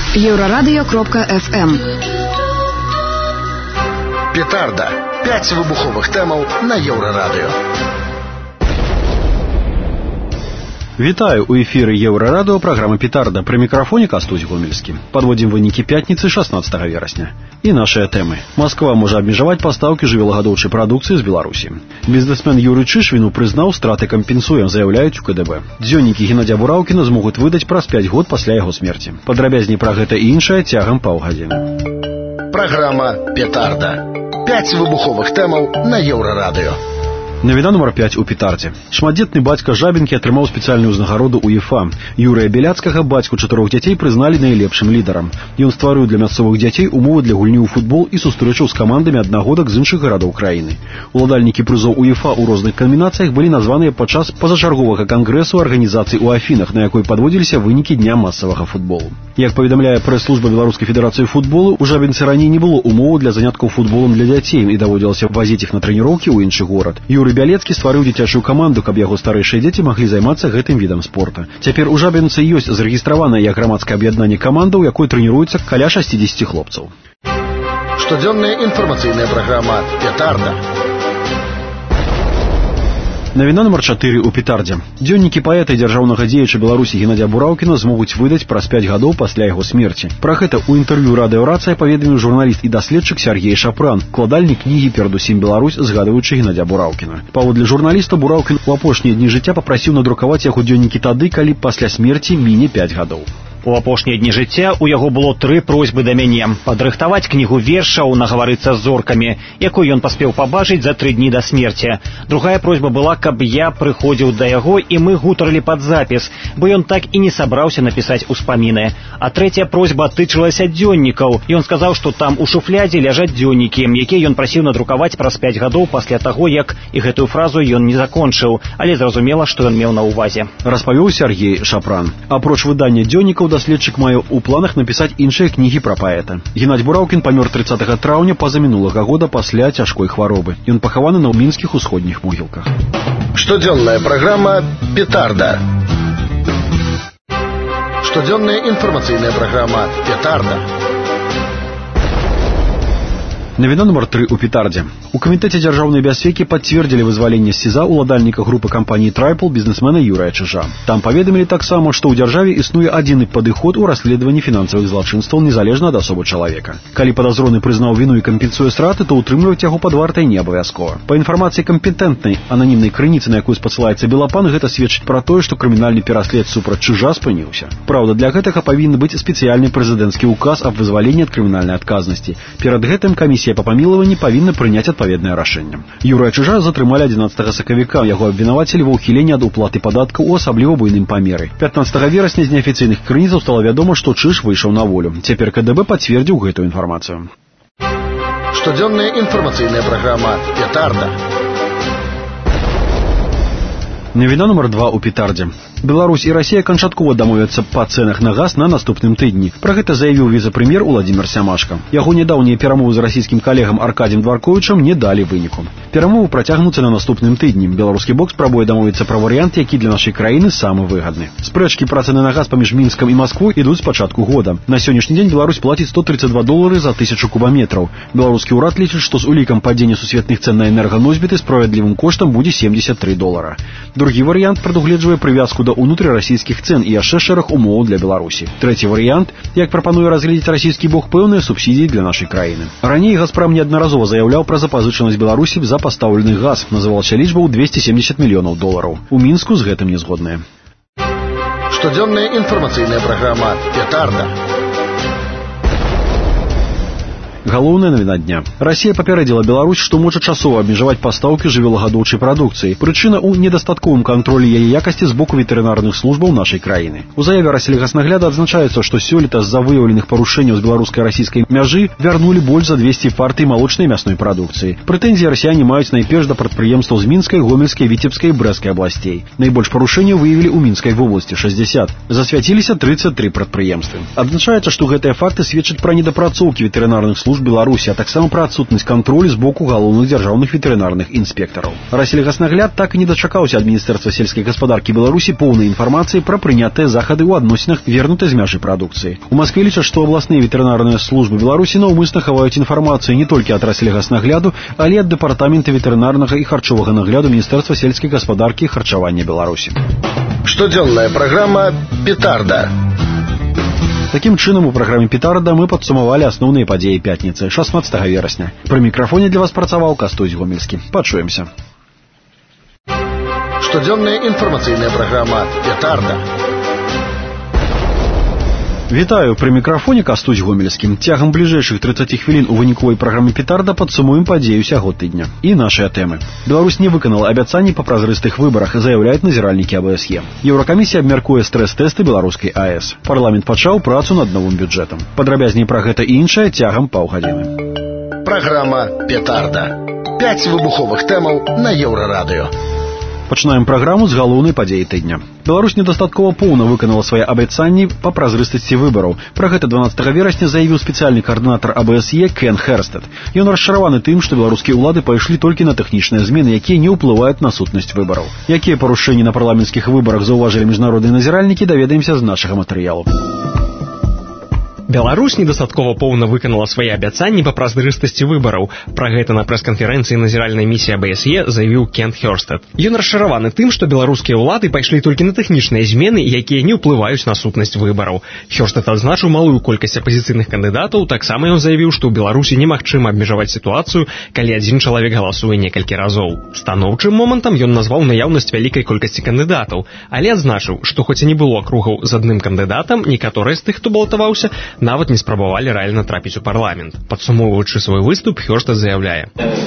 Еврорадио.FM. Петарда. 5 вибухових темаў на Еврорадио. Вітаю, у эфіры Еўрарадыо, праграма «Петарда». Пры мікрафоне Кастусь Гомельскі. Падводзім вынікі пятніцы 16 верасня. І нашыя тэмы. Масква можа абмежаваць пастаўкі жывёлагадоўчай прадукцыі з Беларусі. Бізнесмен Юрый Чыш віну прызнаў, страты кампенсуем, заяўляюць у КДБ. Дзённікі Геннадзя Бураўкіна змогуць выдаць праз 5 год пасля яго смерці. Падрабязней пра гэта і іншае цягам паўгадзіны. Праграма «Петарда». 5 выбуховых тэмаў на Еўрарадыо. Навіна нумар 5 у Петардзе. Шматдзетны бацька Жабінкі атрымаў спецыяльную ўзнагароду УЕФА. Юрыя Беляцкага, бацьку 4 дзяцей, прызналі найлепшым лідарам. Ён стварыў для мясцовых дзяцей умовы для гульні ў футбол і сустрэчаў з камандамі аднагодак з іншых гарадоў краіны. Уладальнікі прызоў УЕФА ў розных камбінацыях былі названыя падчас пазачарговага кангрэсу арганізацый у Афінах, на якой падводзіліся вынікі дня масавага футболу. Як паведамляе прэс-служба Беларускай федэрацыі футболу, у Жабінцы раней не было умоваў для заняткаў футболам для дзяцей і даводзілася вазіць іх на трэніроўкі ў іншы горад. Юрый Бялецкі стварыў дзіцячую каманду, каб яго старэйшыя дзеці маглі займацца гэтым відам спорта. Цяпер у Жабінцы ёсць зарэгістраванае як грамадскае аб'яднанне каманда, у якой трэніруецца каля 60 хлопцаў. Штодзённая інфармацыйная праграма «Петарда». Навіна нумар 4 у Петардзе. Дзённікі паэта і дзяржаўнага дзеяча Беларусі Геннадзя Бураўкіна змогуць выдаць праз 5 гадоў пасля яго смерці. Пра гэта ў інтэрв'ю радыёрацыя паведаміў журналіст і даследчык Сергей Шапран, укладальнік кнігі «Перадусім Беларусь», згадваючы Геннадзя Бураўкіна. Паводле журналіста, Бураўкін у апошнія дні жыцця папрасіў надрукаваць яго дзённікі тады, калі пасля смерці міне 5 гадоў. У апошнія дні жыцця ў яго было 3 просьбы да мяне: падрыхтаваць кнігу вершаў, нагаварыцца з зоркамі, якую ён паспеў пабачыць за 3 дні да смерці. Другая просьба была, каб я прыходзіў да яго і мы гутарылі пад запіс, бо ён так і не сабраўся напісаць успаміны. А трэцяя просьба тычылася дзённікаў. Ён сказаў, што там у шуфлядзе ляжаць дзённікі, якія ён прасіў надрукаваць праз 5 гадоў пасля таго, як і гэтую фразу ён не закончыў, але зразумела, што ён меў на ўвазе. Распавёў Сергей Шапран. Апроч выдання дзённікаў, даследчык мае ў планах напісаць іншыя кнігі пра паэта. Геннадзь Бураўкін памёр 30 траўня пазамінулага года пасля цяжкой хваробы. Ён пахаваны на мінскіх усходніх могілках. Штодзённая праграма «Петарда». Штодзённая інфармацыйная праграма «Петарда». Навіна нумар 3 у Петардзе. У камітэце дзяржаўнай бяспекі пацвердзілі вызваленне з СІЗА ўладальніка групы кампаніі «Трайпл» бізнесмена Юрыя Чыжа. Там паведамілі таксама, што ў дзяржаве існуе адзіны падыход у расследаванні фінансавых злачынстваў незалежна ад асобы чалавека. Калі падазроны прызнаў віну і кампенсуе страты, то ўтрымліваць яго пад вартай не абавязкова. Па інфармацыі кампетэнтнай ананімнай крыніцы, на якую спасылаецца Белапан, гэта сведчыць пра тое, што крымінальны пераслед супраць Чыжа спыніўся. Праўда, для гэтага павінен быць спецыяльны прэзідэнцкі ўказ аб вызваленні ад крымінальнай адказнасці. Перад гэтым камісія па памілаванні павінна прыняць адпаведнае рашэнне. Юрыя Чыжа затрымалі 11 сакавіка. Яго абвінавацілі ва ўхіленні ад уплаты падаткаў у асабліва буйным памеры. 15 верасня з неафіцыйных крыніцаў стала вядома, што Чыж выйшаў на волю. Цяпер КДБ пацвердзіў гэтую інфармацыю. Штодзённая інфармацыйная праграма «Петарда». Навіна нумар 2 у Петардзе. Беларусь і Расія канчаткова дамовяцца па цэнах на газ на наступным тыдні. Пра гэта заявіў віцэ-прэм'ер Уладзімір Сямашка. Яго нядаўнія перамовы з расійскім калегам Аркадзем Дварковічам не далі выніку. Перамовы працягнуцца на наступным тыдні. Беларускі бок спрабуе дамовіцца пра варыянт, які для нашай краіны самы выгадны. Спрэчкі пра цэны на газ паміж Мінскам і Масквой ідуць з пачатку года. На сённяшні дзень Беларусь плаціць $132 за 1000 кубаметраў. Беларускі ўрад лічыць, што з улікам падзення сусветных цэн на энерганосьбіты справядлівым коштам будзе $73. Другі варыянт прадугледжвае прывязку да унутрырасійскіх цэн і яшчэ шэраг умоваў для Беларусі. Трэці варыянт, як прапануе разгледзець расійскі бок, пэўныя субсідіі для нашай краіны. Раней «Газпрам» неаднаразова заяўляў пра запазычанасць Беларусі за пастаўлены газ. Называлася лічба ў $270 мільёнаў. У Мінску з гэтым не згодныя. Штодзённая інфармацыйная праграма «Петарда». Галоўная навіна дня. Расія папярэдзіла Беларусь, што можа часова абмежаваць пастаўкі жывёлагадоўчай прадукцыі. Прычына ў недастатковым кантролі яе якасці з боку ветэрынарных службаў нашай краіны. У заяве Рассельгаснагляда адзначаецца, што сёлета з-за выяўленых парушэнняў з беларуска-расійскай мяжы вярнулі больш за 200 партый малочнай мясной прадукцыі. Прэтэнзіі расіяне маюць найперш да прадпрыемстваў з Мінскай, Гомельскай, Віцебскай і Брэскай абласцей. Найбольш парушэнняў выявілі ў Мінскай вобласці 60. Засвяціліся 33 прадпрыемствы. Адзначаецца, што гэтыя факты сведчаць пра недапрацоўкі ветэрынарных служб служб Беларуси, а таксама пра адсутнасць кантролю з боку галоўных дзяржаўных ветэрынарных інспектараў. Расельгаснагляд так і не дачакаўся ад Міністэрства сельскай гаспадаркі Беларусі поўнай інфармацыі пра прынятыя захады ў адносінах вернутай з мяжы прадукцыі. У Маскве лічаць, што абласныя ветэрынарныя службы Беларусі наўмысна хаваюць інфармацыю не толькі ад расельгаснагляду, але ад дэпартамента ветэрынарнага і харчовага нагляду Міністэрства сельскай гаспадаркі і харчавання Беларусі. Штодзённая праграма «Петарда». Такім чынам, у праграме «Петарда» мы падсумавалі асноўныя падзеі пятніцы, 16 верасня. Пры мікрафоне для вас працаваў Кастусь Гомельскі. Пачуемся. Штодзённая інфармацыйная праграма «Петарда». Вітаю, пры мікрафоне Кастусь Гомельскі. Цягам бліжэйшых 30 хвілін у выніковай праграме «Петарда» падсумуем падзею сяго тыдня. І нашыя тэмы. Беларусь не выканала абяцанні па празрыстых выбарах, заяўляюць назіральнікі АБСЕ. Еўракамісія абмяркуе стрэс-тэсты беларускай АЭС. Парламент пачаў працу над новым бюджэтам. Падрабязней пра гэта і іншае цягам паўгадзіны. Праграма «Петарда». 5 выбуховых тэмаў на Еўрарадыё. Пачынаем праграму з галоўнай падзеі тыдня. Беларусь недастаткова поўна выканала свае абяцанні па празрыстасці выбараў. Пра гэта 12 верасня заявіў спецыяльны каардынатар АБСЕ Кен Херстед. Ён расчараваны тым, што беларускія ўлады пайшлі толькі на тэхнічныя змены, якія не ўплываюць на сутнасць выбараў. Якія парушэнні на парламенцкіх выбарах заўважылі міжнародныя назіральнікі, даведаемся з нашага матэрыялу. Беларусь недастаткова поўна выканала свае абяцанні па празрыстасці выбараў. Пра гэта на прэс-канферэнцыі назіральнай місіі АБСЕ заявіў Кен Херстед. Ён расчараваны тым, што беларускія ўлады пайшлі толькі на тэхнічныя змены, якія не ўплываюць на сутнасць выбараў. Херстед адзначыў малую колькасць апазіцыйных кандыдатаў, таксама ён заявіў, што ў Беларусі немагчыма абмежаваць сітуацыю, калі адзін чалавек галасуе некалькі разоў. Станоўчым момантам ён назваў наяўнасць вялікай колькасці кандыдатаў, але адзначыў, што хоць і не было акругаў з адным кандыдатам, некаторыя з тых, хто балатаваўся, нават не спрабавалі рэальна трапіць у парламент. Падсумоўваючы свой выступ, Херстед заяўляе: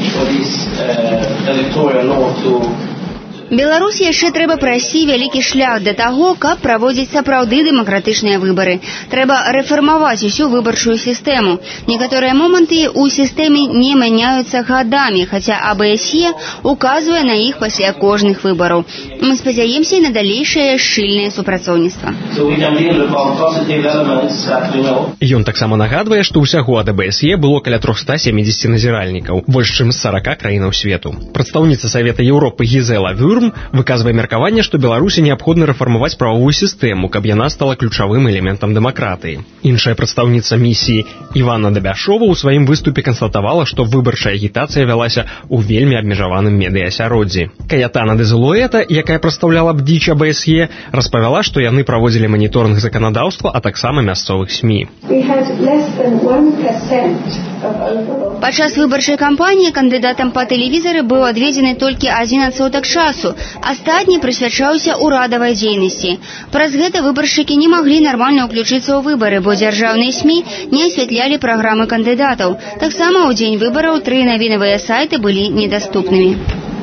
Беларусі яшчэ трэба прайсці вялікі шлях да таго, каб праводзіць сапраўды дэмакратычныя выбары. Трэба рэфармаваць усю выбарчую сістэму. Некаторыя моманты ў сістэме не мяняюцца гадамі, хаця АБСЕ указвае на іх пасля кожных выбараў. Мы спадзяемся на далейшае шчыльнае супрацоўніцтва. Ён таксама нагадвае, што ўсяго ад АБСЕ было каля 370 назіральнікаў, больш чым з 40 краінаў свету. Прадстаўніца Савета Еўропы Гізела Вюрм выказвае меркаванне, што Беларусі неабходна рэфармаваць правовую сістэму, каб яна стала ключавым элементам дэмакратыі. Іншая прадстаўніца місіі Іванна Дабяшова ў сваім выступе канстатавала, што выбарчая агітацыя вялася ў вельмі абмежаваным медыяасяроддзі. Каятана Дезулуэта, якая прадстаўляла бдзіч АБСЕ, распавяла, што яны праводзілі маніторынг заканадаўства, а таксама мясцовых СМІ. Падчас выбарчай кампаніі кандыдатам па тэлевізары быў адведзены толькі 1% часу, астатні прысвячаўся ўрадавай дзейнасці. Праз гэта выбаршчыкі не маглі нармальна ўключыцца ў выбары, бо дзяржаўныя СМІ не асвятлялі праграмы кандыдатаў. Таксама ў дзень выбараў 3 навінавыя сайты былі недаступнымі.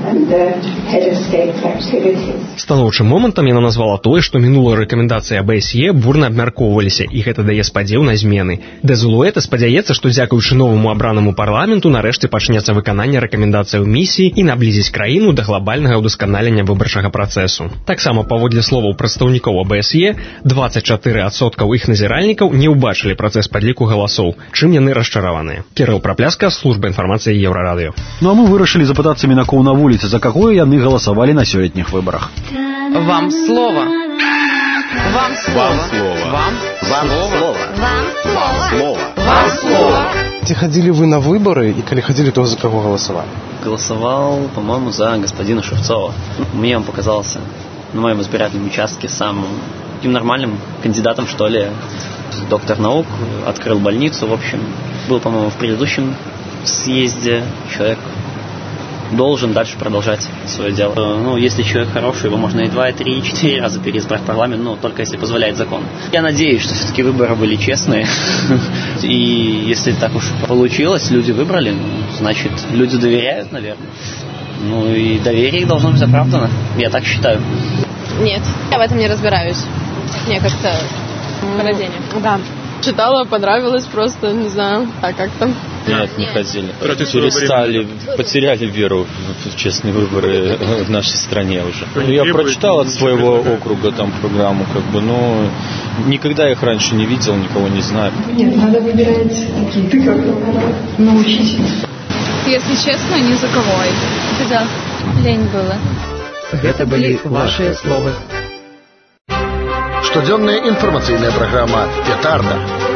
Станоўчым момантам яна назвала тое, што мінулыя рэкамендацыі АБСЕ бурна абмяркоўваліся, і гэта дае спадзеў на змены. Дезулуэта спадзяецца, што дзякуючы новаму абранаму парламенту нарэшце пачнецца выкананне рэкамендацыяў місіі і наблізіць краіну да глобальнага ўдасканалення выбарчага працэсу. Таксама, паводле словаў прадстаўнікоў АБСЕ, 24% іх назіральнікаў не ўбачылі працэс падліку галасоў, чым яны расчараваныя. Кірыл Прапляска, служба інфармацыі Еўрарадыё. Ну а мы вырашылі запытацца мінакоў на вуліцы, за каго яны галасавалі на сёлетніх выбарах. Вам слово. Вам слово. Вам слово. Вам слово. Вам слово. Где ходили вы на выборы, и коли ходили, то за кого голосовали? Голосовал, по-моему, за господина Шевцова. Мне он показался на моем избирательном участке самым нормальным кандидатом, что ли. Доктор наук, открыл больницу, в общем. Был, по-моему, в предыдущем съезде. Человек должен дальше продолжать свое дело. Ну, если человек хороший, его можно и 2, и 3, и 4 раза переизбрать в парламент, но только если позволяет закон. Я надеюсь, что все-таки выборы были честные. И если так уж получилось, люди выбрали, значит, люди доверяют, наверное. Ну и доверие их должно быть оправдано. Я так считаю. Нет, я в этом не разбираюсь. Мне как-то совпадение. Да. Читала, понравилось просто, не знаю, а как там. Нет, не ходили. Перестали, потеряли веру в честные выборы в нашей стране уже. Я прочитал от своего округа там программу, но никогда их раньше не видел, никого не знаю. Нет, надо выбирать такие. Ты как научитель. Если честно, ни за кого. Да, лень было. Это были ваши слова. Штодзённая информационная программа «Петарда».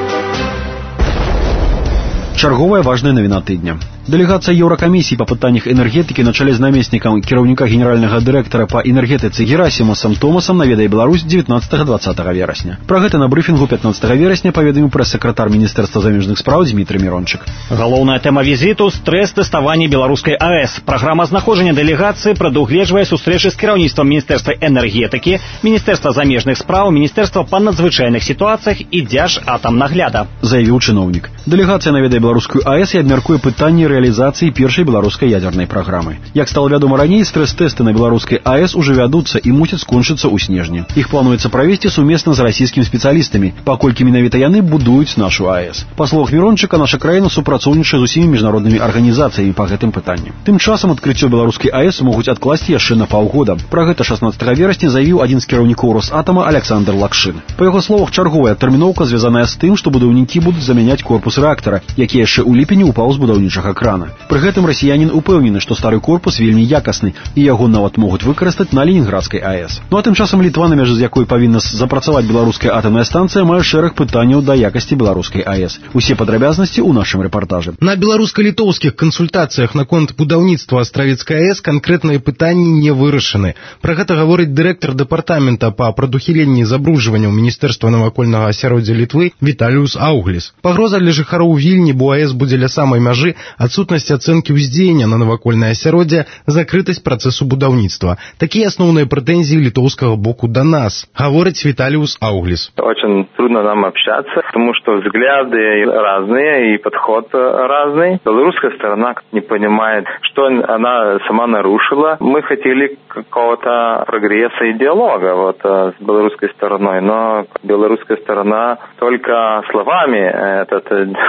Чарговая важная навіна тыдня. Дэлегацыя Еўракамісіі па пытаннях энергетыкі на чале з намеснікам кіраўніка генеральнага дырэктара па энергетыцы Герасімусам Томасам наведае Беларусь 19-20 верасня. Пра гэта на брыфінгу 15 верасня паведаміў прэс-сакратар Міністэрства замежных спраў Дмітрый Мірончык. Галоўная тэма візіту – стрэс-тэставанне беларускай АЭС. Праграма знаходжання дэлегацыі прадугледжвае сустрэчы з кіраўніцтвам Міністэрства энергетыкі, Міністэрства замежных спраў, Міністэрства па надзвычайных сітуацыях і Дзяржатамнагляда. Заявіў чыноўнік. Дэлегацыя наведае беларускую АЭС і абмяркуе пытанні рэалізацыі першай беларускай ядзернай праграмы. Як стала вядома раней, стрэс-тэсты на беларускай АЭС уже вядуцца і мусяць скончыцца ў снежні. Іх плануецца правесці сумесна з расійскімі спецыялістамі, паколькі менавіта яны будуюць нашу АЭС. Па словах Мірончыка, наша краіна супрацоўнічае з усімі міжнароднымі арганізацыямі па гэтым пытанні. Тым часам адкрыццё беларускай АЭС могуць адкласці яшчэ на паўгода. Пра гэта 16 верасня заявіў адзін з кіраўнікоў Росатама Александр Лакшин. Па яго словах, чарговая тэрміноўка звязаная з тым, што будаўнікі будуць замяняць корпус рэактара, які яшчэ ў ліпені упаў з будаўнічага крана. Пры гэтым расіянін упэўнены, што стары корпус вельмі якасны, і яго нават могуць выкарыстаць на Ленінградскай АЭС. Ну а тым часам Літва, на мяжы з якой павінна запрацаваць беларуская атамная станцыя, мае шэраг пытанняў да якасці беларускай АЭС. Усе падрабязнасці ў нашым рэпартажы. На беларуска-літоўскіх кансультацыях наконт будаўніцтва астравецкай АЭС канкрэтныя пытанні не вырашаны. Пра гэта гаворыць дырэктар дэпартамента па прадухіленні забруджвання ў Міністэрства навакольнага асяроддзя Літвы Віталіус Аугліс. Пагроза для жыхароў Вільні, бо АЭС будзе ля самай мяжы, адсутнасць ацэнкі ўздзеяння на навакольнае асяроддзе, закрытасць працэсу будаўніцтва. Такія асноўныя прэтэнзіі літоўскага боку да нас, гаворыць Виталиус Ауглис. Очень трудно нам общаться, потому что взгляды разные и подход разный. Белорусская сторона не понимает, что она сама нарушила. Мы хотели какого-то прогресса и диалога с белорусской стороной, но белорусская сторона только словами этот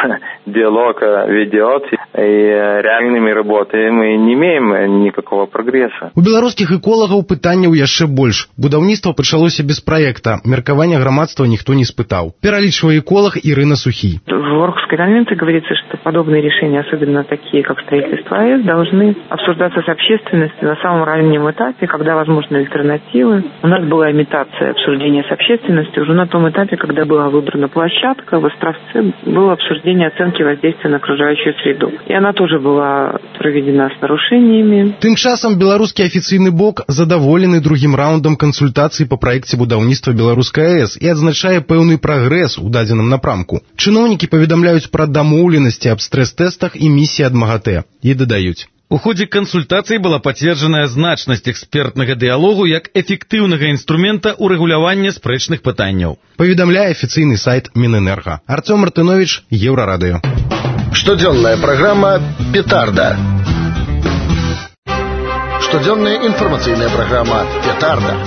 диалог ведет, и реальными работами мы не имеем никакого прогресса. У беларускіх эколагаў пытанняў яшчэ больш. Будаўніцтва пачалося без проекта. Меркавання грамадства никто не испытал. Пералічвае эколог Ирина Сухий. В Орхусской конвенции говорится, что подобные решения, особенно такие, как строительство АЭС, должны обсуждаться с общественностью на самом раннем этапе, когда возможны альтернативы. У нас была имитация обсуждения с общественностью. Уже на том этапе, когда была выбрана площадка, в Островце было обсуждение оценки воздействия на окружающую среду. И она тоже была проведена с нарушениями. Тым часам беларускі афіцыйны бок задаволены другім раундам кансультацый па праекце будаўніцтва беларускай АЭС і адзначае пэўны прагрэс у дадзеным напрамку. Чыноўнікі паведамляюць пра дамоўленасці аб стрэс-тэстах і місіі ад МАГАТЭ і дадаюць. У ходе кансультаций была подтверждена значность экспертного диалогу как эффективного инструмента урегулирования спрэчных пытанняў. Поведомляет официальный сайт Минэнерго. Артем Мартынович, Еврорадио. Штодзённая программа «Петарда». Штодзённая информационная программа «Петарда».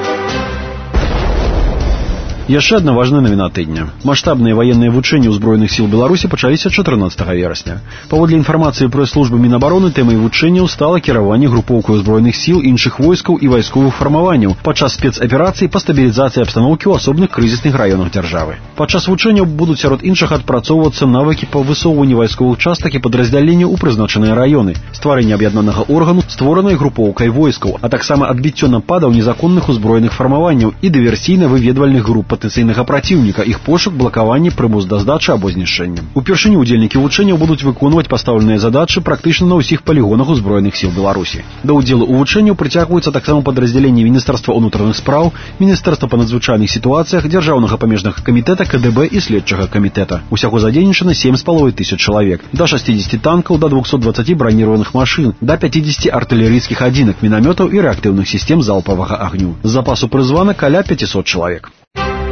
Яшчэ адна важная навіна тыдня. Маштабныя ваенныя вучэнні ўзброеных сіл Беларусі пачаліся 14 верасня. Паводле інфармацыі прэс-службы Мінабароны, тэмай вучэнняў стала кіраванне групоўкай узброеных сіл іншых войскаў і вайсковых фармаванняў падчас спецаперацый па стабілізацыі абстаноўкі ў асобных крызісных раёнах дзяржавы. Падчас вучэнняў будуць сярод іншых адпрацоўвацца навыкі па высоўванні вайсковых частак і падраздзяленняў у прызначаныя раёны, стварэнне аб'яднанага органу, створанай групоўкай войскаў, а таксама адбіццё нападаў незаконных узброеных фармаванняў і дыверсійна-выведвальных груп патэнцыйнага праціўніка, іх пошук, блакаванне, прымус да здачы або знішчэння. Упершыню удзельнікі вучэнняў будуць выконваць пастаўленыя задачы практычна на ўсіх палігонах узброеных сіл Беларусі. Да ўдзелу ў вучэнняў прыцягваюцца таксама падраздзяленні Міністэрства ўнутраных спраў, Міністэрства па надзвычайных сітуацыях, Дзяржаўнага памежнага камітэта, КДБ і следчага камітэта. Усяго задзейнічана 7,5 тысяч чалавек, да 60 танкаў, да 220 браніраваных машын, да 50 артылерыйскіх адзінак, мінамётаў і рэактыўных сістэм залпавага агню. З запасу прызвана каля 500 чалавек.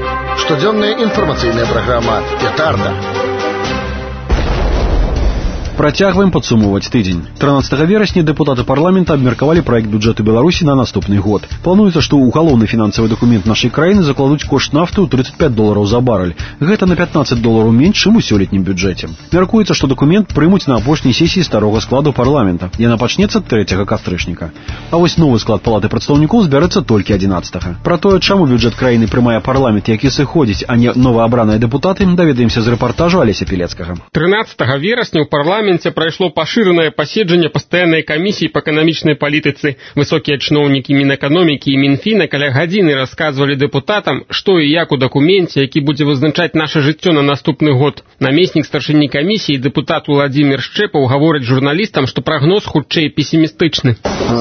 Штодзённая информационная программа «Петарда». Працягваем падсумоўваць тыдзень. 13 верасня дэпутаты парламента абмеркавалі праект бюджэту Беларусі на наступны год. Плануецца, што ў галоўны фінансавы дакумент нашай краіны закладуць кошт нафты ў $35 за барэль. Гэта на $15 менш, чым у сёлетнім бюджэце. Мяркуецца, што дакумент прымуць на апошняй сесіі старога складу парламента. Яна пачнецца 3 кастрычніка. А вось новы склад палаты прадстаўнікоў збярэцца толькі 11. Пра тое, чаму бюджэт краіны прымае парламент, які сыходзіць, а не новаабраныя дэпутаты, даведаемся з рэпартажу Алеся Пілецкага. 13 верасня ў парламенце прайшло пашыранае паседжанне пастаяннай камісіі па эканамічнай палітыцы. Высокія чыноўнікі Мінэканомікі і Мінфіна каля гадзіны расказвалі дэпутатам, што і як у дакуменце, які будзе вызначаць наша жыццё на наступны год. Намеснік старшыні камісіі, дэпутат Владимир Шчэпаў, гаворыць журналістам, што прагноз хутчэй пессимистичный.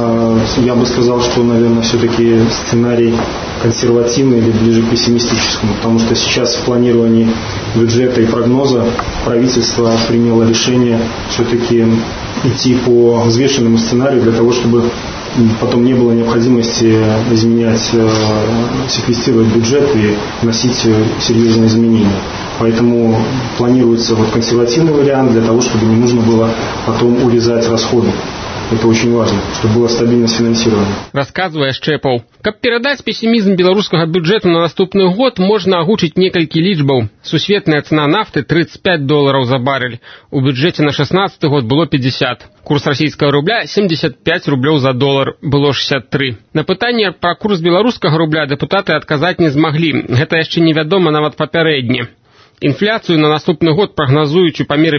Я бы сказал, что, наверное, все-таки сценарий консервативный или ближе к пессимистическому, потому что сейчас в планировании бюджета и прогноза правительство приняло решение все-таки идти по взвешенному сценарию для того, чтобы потом не было необходимости изменять, секвестировать бюджет и вносить серьезные изменения. Поэтому планируется консервативный вариант для того, чтобы не нужно было потом урезать расходы. Это очень важно, чтобы была стабильность финансирования. Рассказывая Шчэпаў, каб перадаць пессимизм беларускага бюджэту на наступны год, можна агучыць некалькі лічбаў. Сусветная цена нафты $35 за барель. У бюджэце на 16 год было 50. Курс расійскага рубля 75 рублёў за долар, было 63. На пытанне пра курс беларускага рубля дэпутаты адказаць не змаглі. Гэта яшчэ невядома нават папярэдне. Інфляцыю на наступны год прагназуюць у памеры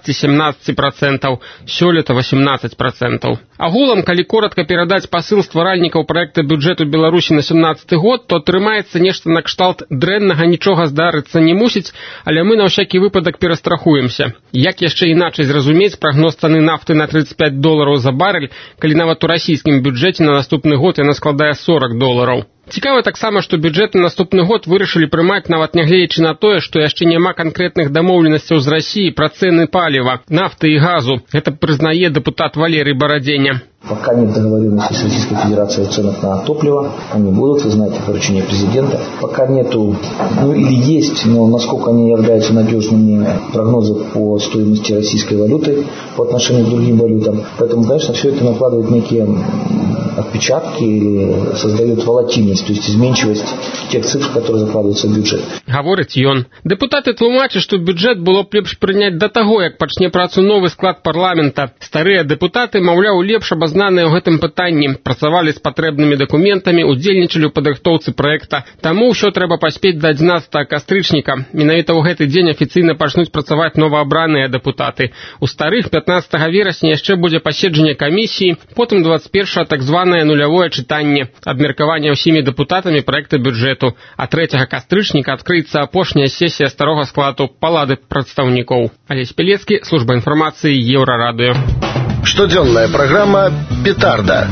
15-17%, сёлета 18%. Агулам, калі коротка перадаць пасыл стваральнікаў праекта бюджэту Беларусі на 17 год, то атрымаецца нешта накшталт дрэннага нічога здарыцца не мусіць, але мы на ўсякі выпадак перастрахуемся. Як яшчэ іначай зразумець прагноз цаны нафты на $35 за барель, калі нават у расійскім бюджэце на наступны год яна складае $40. Цікава таксама, што бюджэт на наступны год вырашылі прымаць нават нягледзячы на тое, што яшчэ няма канкрэтных дамоўленасцяў з Расіі пра цэны паліва, нафты і газу. Гэта прызнае дэпутат Валерий Бороденя. Пока нет договоренности с Российской Федерацией о ценах на топливо, они будут, вы знаете, поручение президента. Пока нету, или есть, но насколько они являются надежными прогнозы по стоимости российской валюты по отношению к другим валютам. Поэтому, конечно, все это накладывает некие отпечатки или создает волатильность, то есть изменчивость тех цифр, которые закладываются в бюджет. Гаворыць ён. Дэпутаты тлумачаць, што бюджэт было б лепш прыняць да таго, як пачне працу новы склад парламента. Старыя дэпутаты, маўляў, лепш абазнаныя ў гэтым пытанні, працавалі з патрэбнымі дакументамі, удзельнічалі ў падрыхтоўцы праекта. Таму ўсё трэба паспець да 11 кастрычніка. Менавіта ў гэты дзень афіцыйна пачнуць працаваць новаабраныя дэпутаты. У старых 15 верасня яшчэ будзе паседжанне камісіі, потым 21 так званае нулявое чытанне, абмеркаванне ўсімі дэпутатамі праекта бюджэту, а 3 кастрычніка адкрыецца апошняя сесія старога складу палаты прадстаўнікоў. Алесь Пілецкі, служба інфармацыі Еўрарадыё. Штодзённая праграма «Петарда».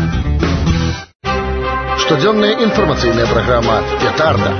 Штодзённая інфармацыйная праграма «Петарда».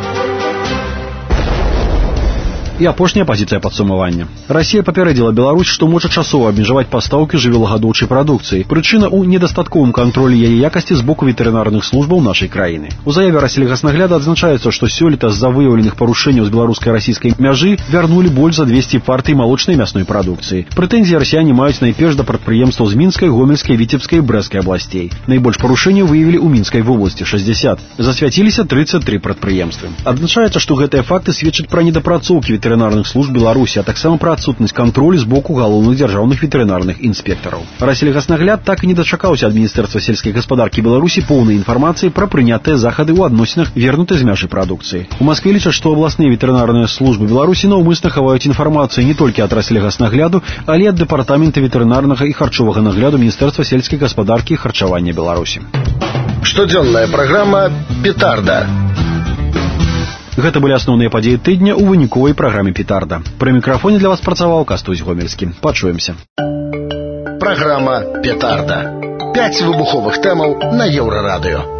І апошняя пазіцыя падсумавання. Расія папярэдзіла Беларусь, што можа часова абмежаваць пастаўкі жывёлагадоўчай прадукцыі. Прычына ў недастатковым кантролі яе якасці з боку ветэрынарных службаў нашай краіны. У заяве Расельгаснагляда адзначаецца, што сёлета з-за выяўленых парушэнняў з беларуска-расійскай мяжы вярнулі больш за 200 партый малочнай мясной прадукцыі. Прэтэнзіі расіяне маюць найперш да прадпрыемстваў з Мінскай, Гомельскай, Віцебскай і Брэскай абласцей. Найбольш парушэнняў выявілі ў Мінскай вобласці 60. Засвяціліся 33 прадпрыемствы. Адзначаецца, што гэтыя факты сведчаць пра недапрацоўкі ветэрынарных служб Беларусі, а таксама пра адсутнасць кантролю з боку галоўных дзяржаўных ветэрынарных інспектараў. Расельгаснагляд так і не дачакаўся ад Міністэрства сельскай гаспадаркі Беларусі поўнай інфармацыі пра прынятыя захады ў адносінах вернутай з мяжы прадукцыі. У Маскве лічаць, што абласныя ветэрынарныя службы Беларусі наўмысна хаваюць інфармацыю не толькі ад Расельгаснагляду, але ад дэпартамента ветэрынарнага і харчовага нагляду Міністэрства сельскай гаспадаркі і харчавання Беларусі. Штодзённая праграма «Петарда». Гэта былі асноўныя падзеі тыдня ў выніковай праграме «Петарда». Пры мікрафоне для вас працаваў Кастусь Гомельскі. Пачуемся. Праграма «Петарда». 5 выбуховых тэмаў на Еўрарадыё.